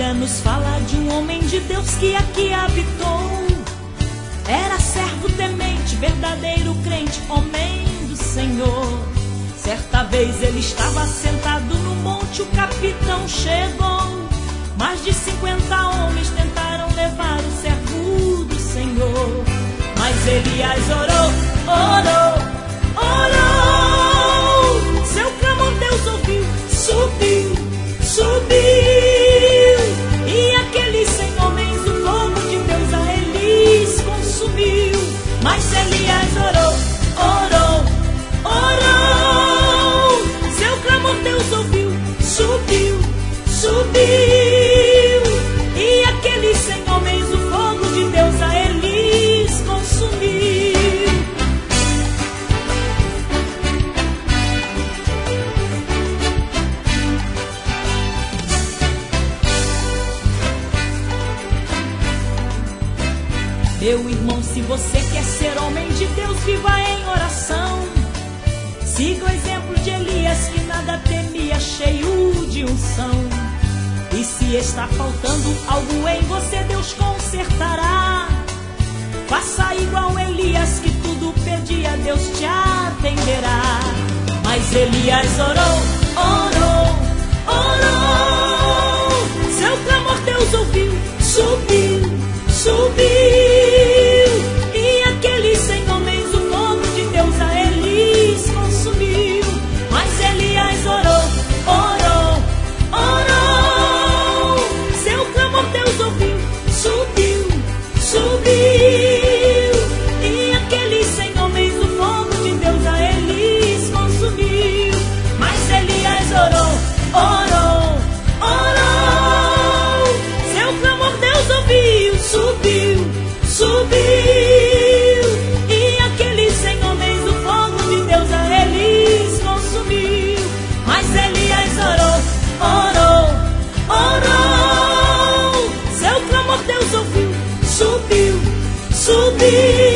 Bíblia nos fala de um homem de Deus que aqui habitou. Era servo temente, verdadeiro crente, homem do Senhor. Certa vez ele estava sentado no monte, o capitão chegou. Mais de 50 homens tentaram levar o servo do Senhor, mas Elias orou, orou, orou. Seu clamor Deus ouviu, subiu, subiu. E aqueles 100 homens, o fogo de Deus a eles consumiu. Mas Elias orou, orou, orou. Seu clamor Deus ouviu, subiu, subiu. E aqueles 100 homens, o fogo de Deus a eles consumiu. Meu irmão, se você quer ser homem de Deus, viva em oração. Siga o exemplo de Elias, que nada temia, cheio de unção. E se está faltando algo em você, Deus consertará. Faça igual Elias, que tudo pedia, Deus te atenderá. Mas Elias orou, orou, orou. Seu clamor Deus ouviu, subiu, subiu. E aqueles 100 homens, o fogo de Deus a eles consumiu. Mas Elias orou, orou, orou. Seu clamor Deus ouviu, subiu, subiu. E aqueles 100 homens, o fogo de Deus a eles consumiu. Mas Elias orou, orou, orou. Seu clamor Deus ouviu, subiu, subiu. E aqueles 100 homens, o fogo de Deus a eles consumiu. Mas Elias orou, orou, orou. Seu clamor Deus ouviu, subiu, subiu.